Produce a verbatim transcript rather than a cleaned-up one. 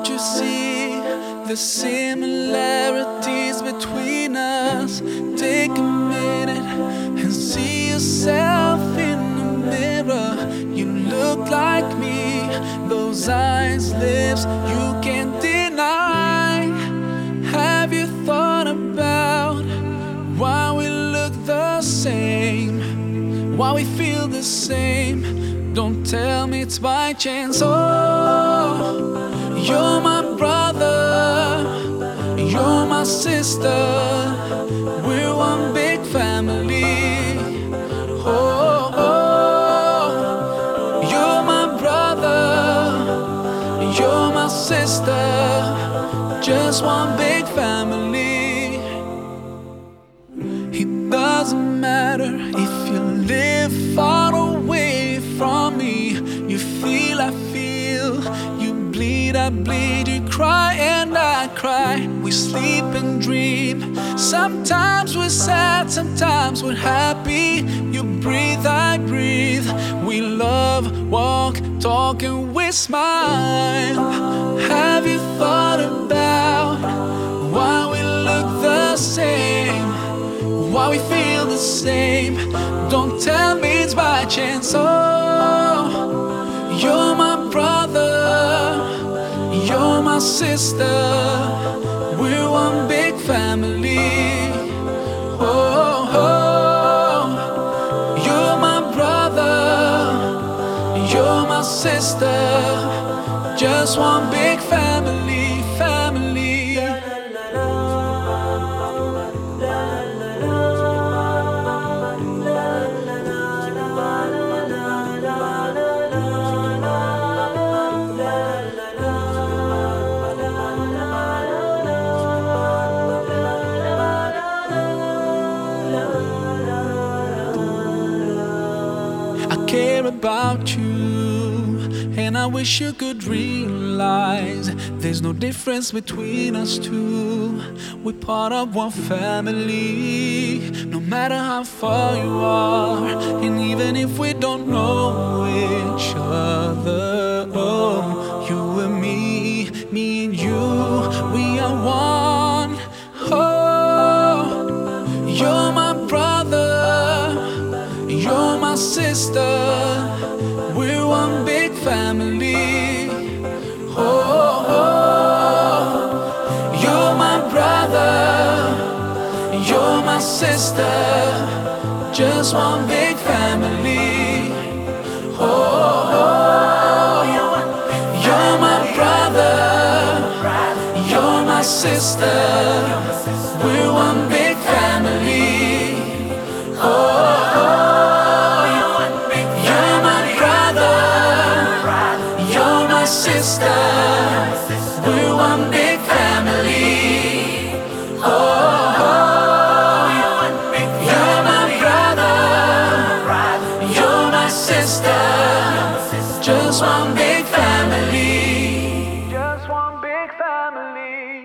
Can't you see the similarities between us? Take a minute and see yourself in the mirror. You look like me, those eyes, lips, you can't deny. Have you thought about why we look the same? Why we feel the same? Don't tell me it's by chance. Oh, you're my brother, you're my sister, we're one big family. Oh, oh, you're my brother, you're my sister, just one big family. It doesn't matter if you live far away from me. You feel, I feel, you bleed, I bleed, you cry and I cry. We sleep and dream. Sometimes we're sad, sometimes we're happy. You breathe, I breathe. We love, walk, talk and we smile. Have you thought about why we look the same? Why we feel the same? Don't tell me it's by chance. Oh, you're my brother, you're my sister, we're one big family. Oh, oh, you're my brother, you're my sister, just one big family, family. I care about you, and I wish you could realize there's no difference between us two. We're part of one family, no matter how far you are, and even if we don't know each other. Oh, you and me, me and you, we are one. Oh, you're my brother, you're my sister, we're one big family. Oh, oh, you're my brother, you're my sister, just one big family. Oh, oh, you're my brother, you're my sister, we're one big family. Oh, sister, we're one big family. Oh, oh, you're my brother, you're my sister, just one big family. Just one big family.